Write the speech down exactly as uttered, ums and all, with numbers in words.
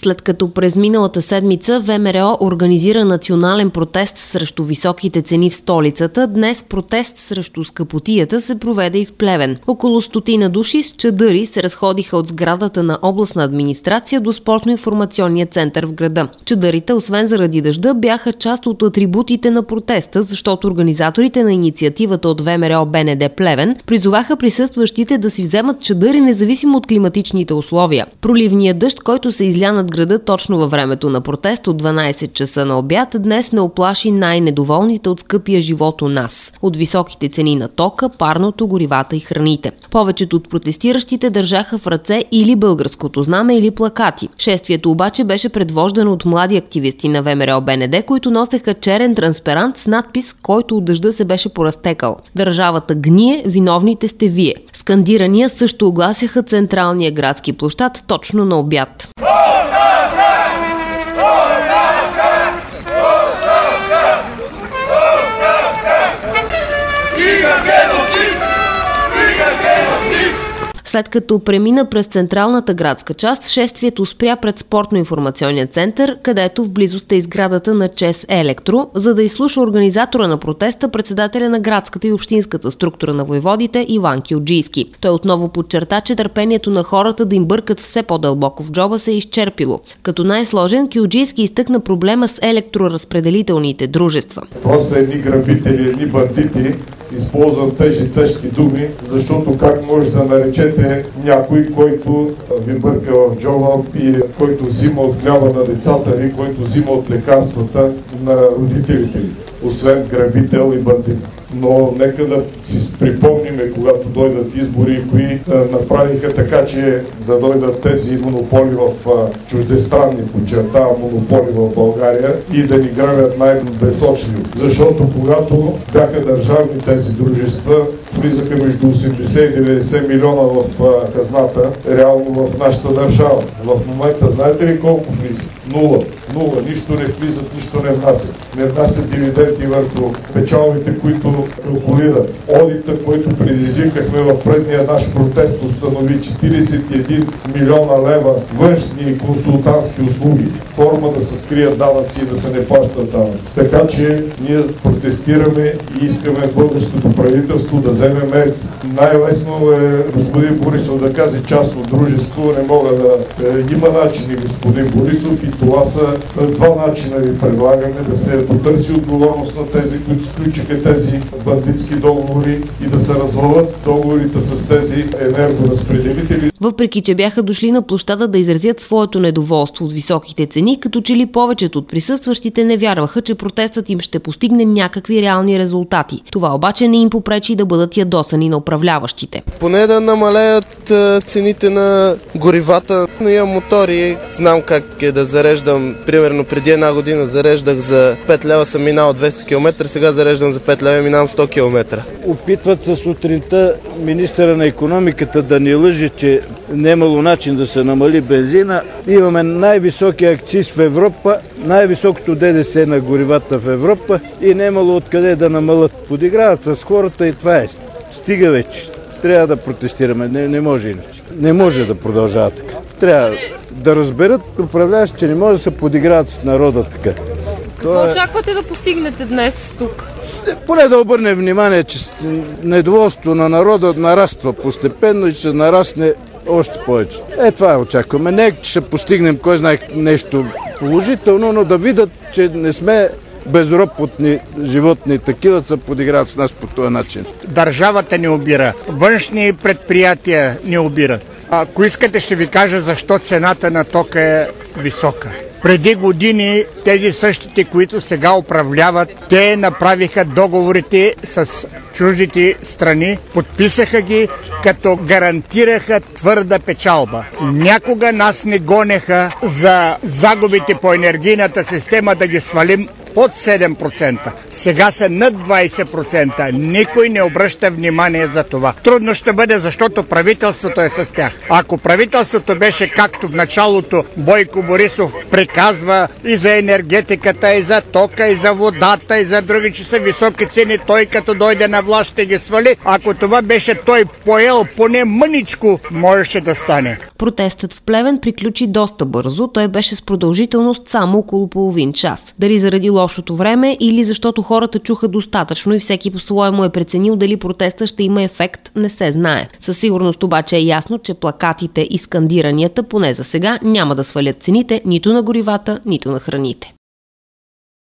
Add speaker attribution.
Speaker 1: След като през миналата седмица ВМРО организира национален протест срещу високите цени в столицата, днес протест срещу скъпотията се проведе и в Плевен. Около стотина души с чадъри се разходиха от сградата на областна администрация до спортно-информационния център в града. Чадърите, освен заради дъжда, бяха част от атрибутите на протеста, защото организаторите на инициативата от ВМРО БНД Плевен призоваха присъстващите да си вземат чадъри независимо от климатичните условия. Проливният дъжд, който се изля над града точно във времето на протест от дванайсет часа на обяд, днес не оплаши най-недоволните от скъпия живот у нас, от високите цени на тока, парното, горивата и храните. Повечето от протестиращите държаха в ръце или българското знаме, или плакати. Шествието обаче беше предвождано от млади активисти на ВМРО БНД, които носеха черен транспарант с надпис, който от дъжда се беше поразтекал: "Държавата гние, виновните сте вие". Скандирания също огласяха централния градски площад точно на обяд. След като премина през централната градска част, шествието спря пред спортно-информационния център, където в близост е изградата на ЧЕЗ Електро, за да изслуша организатора на протеста, председателя на градската и общинската структура на войводите Иван Кюлджийски. Той отново подчерта, че търпението на хората да им бъркат все по-дълбоко в джоба се е изчерпило. Като най-сложен, Кюлджийски изтъкна проблема с електроразпределителните дружества.
Speaker 2: Това са едни грабители, едни бандити. Използвам тези тежки думи, защото как може да наречете някой, който ви бърка в джоба и който взима от хляба на децата ви, който взима от лекарствата на родителите ви, освен грабител и бандит. Но нека да си припомниме, когато дойдат избори, кои направиха така, че да дойдат тези монополи в чуждестранни, подчертавам, монополи в България и да ни грабят най-безочливо. Защото когато бяха държавни тези дружества, влизаха между осемдесет и деветдесет милиона в хазната, реално в нашата държава. В момента знаете ли колко влиза? Нула. Нула. Нищо не влизат, нищо не внасят. Не внасят дивиденти върху печалбите, които калкулират. Одита, който предизвикахме в предния наш протест, установи четирийсет и един милиона лева външни и консултантски услуги. Форма да се скрият данъци и да се не плащат данъци. Така че ние протестираме и искаме българското правителство да вземе мерки. Най-лесно е господин Борисов да каже частно дружество, не мога да... Е, има начини, господин Борисов, и това са два начина ви предлагаме: да се потърси отговорност на тези, които сключиха тези бандитски договори и да се развалят договорите с тези енергоразпределители.
Speaker 1: Въпреки че бяха дошли на площада да изразят своето недоволство от високите цени, като че ли повечето от присъстващите не вярваха, че протестът им ще постигне някакви реални резултати. Това обаче не им попречи да бъдат ядосани на управляващите.
Speaker 3: Поне да намалеят цените на горивата. Но имам мотори, знам как е да зареждам. Примерно преди една година зареждах за пет лева, съм минал двеста километра, сега зареждам за пет лева и минавам сто километра.
Speaker 4: Опитват се сутринта министъра на икономиката да ни лъже, че не е имало начин да се намали бензина. Имаме най-високия акциз в Европа, най-високото ДДС на горивата в Европа и не е имало откъде да намалят. Подиграват с хората и това е. Стига вече. Трябва да протестираме. Не, не може иначе. Не може да продължава така. Трябва да разберат управляващи, че не може да се подиграват с народа така.
Speaker 5: Какво очаквате да постигнете днес тук?
Speaker 4: Поне да обърнем внимание, че недоволството на народа нараства постепенно и ще нарасне още повече. Е, това очакваме. Не, че ще постигнем кой знае нещо положително, но да видят, че не сме безропотни животни, такива са подиграват с нас по този начин.
Speaker 6: Държавата ни обира, външни предприятия ни обират. Ако искате, ще ви кажа защо цената на тока е висока. Преди години тези същите, които сега управляват, те направиха договорите с чуждите страни, подписаха ги, като гарантираха твърда печалба. Някога нас не гонеха за загубите по енергийната система да ги свалим под седем процента. Сега са над двайсет процента. Никой не обръща внимание за това. Трудно ще бъде, защото правителството е с тях. Ако правителството беше както в началото Бойко Борисов приказва и за енергетиката, и за тока, и за водата, и за други, че са високи цени, той като дойде на власт ще ги свали. Ако това беше той поел поне мъничко, можеше да стане.
Speaker 1: Протестът в Плевен приключи доста бързо. Той беше с продължителност само около половин час. Дали заради лошото време или защото хората чуха достатъчно и всеки по-своему е преценил дали протеста ще има ефект, не се знае. Със сигурност обаче е ясно, че плакатите и скандиранията, поне за сега, няма да свалят цените нито на горивата, нито на храните.